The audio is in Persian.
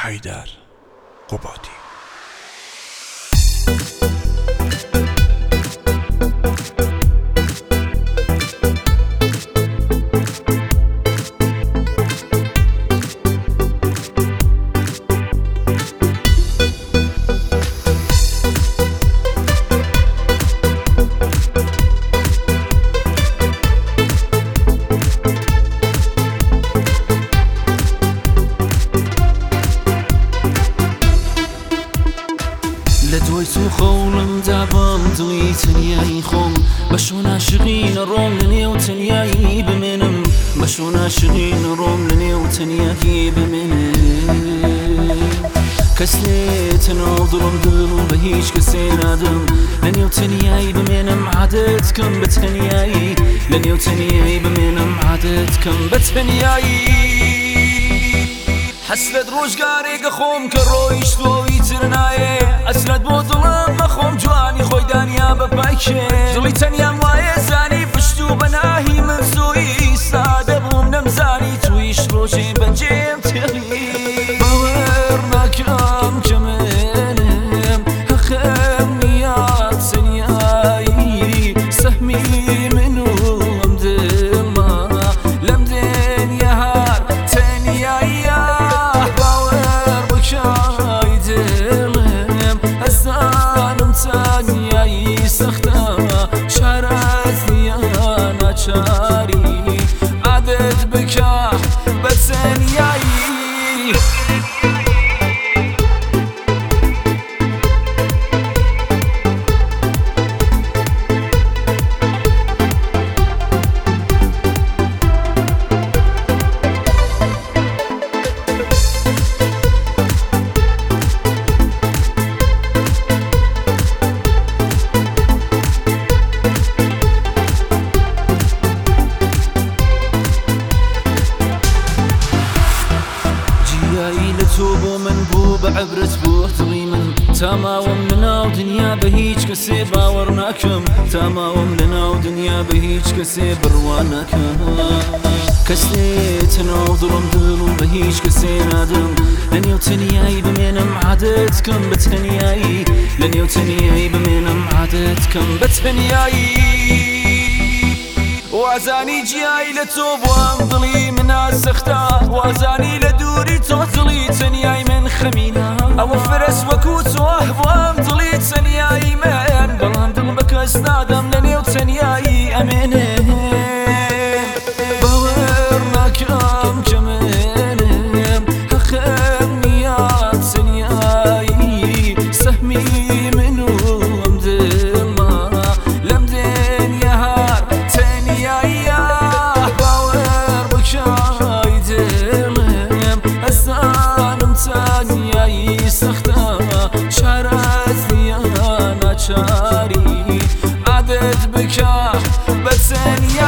حیدر قبادی. لدوی تو خولم دابم دڵی تەنیایی خۆم بەشۆ ناشقینە ڕۆم لە نێو تەنیایی بمێنم بەشۆ ناشقینە ڕۆم لە نێو تەنیایی بمێنم کەس نێتە ناو دڵم دڵ بە هیچ کەسێ نادەم لە نێو تەنیایی بمێنم عادەت کەم بە تەنیایی لە نێو تەنیایی بمێنم عادەت کەم بە تەنیایی حەسرەت ڕۆژگارێکە خۆم کە ڕۆیشتۆی تر نایێ حەسرەت بۆ دڵم مەخۆم جوانی خۆی دانیا بە پایکێ دڵی تەنیام وایە زانی پشت و بەناهی من زۆی سادە بووم نەمزانی تویش ڕۆژێ بەنجێم تێڵی باوەڕ ناکەم کە منم هەخەم نیە تەنیایی سەهمی من و ئەم دڵمە لەم دنیا هەر تەنیاییە تەنیایی سەختە چارەت نییە ناچاری عادەت بکە بە تەنیایی تۆ بۆ من بوو بە عەبرەت بۆ دڵی من تاماوەم لە ناو دنیا بە هیچ کەسێ باوەڕ ناکەم تاماوەم لە ناو دنیا بە هیچ کەسێ بڕوا ناکەم کەس نێتە ناو دڵم دڵ و بە هیچ کەسێ نادەم لە نێو تەنیایی بمێنم عادەت کەم بە تەنیایی لە نێو تەنیایی بمێنم عادەت کەم بە تەنیایی وازانی جیایی لە تۆ بۆم دڵی منە سەختە وازانی لە دووری تۆ دڵی تەنیایی من خەمینە ئەوە فرەس وەکو تۆ بۆم دڵی تەنیایی من بەڵام دڵ بە کەس نادەم لە نێو تەنیایی ئەمێنێ باوەڕ ناکەم کە منم هەخەم نییە تەنیایی سەهمی من و ئەم دڵمە لەم دنیا هەر تەنیاییە باوەڕ بکەی دڵم ئەزانم تەنیایی سەختە چارەت نییە ناچاری عادەت بکە بە تەنیایی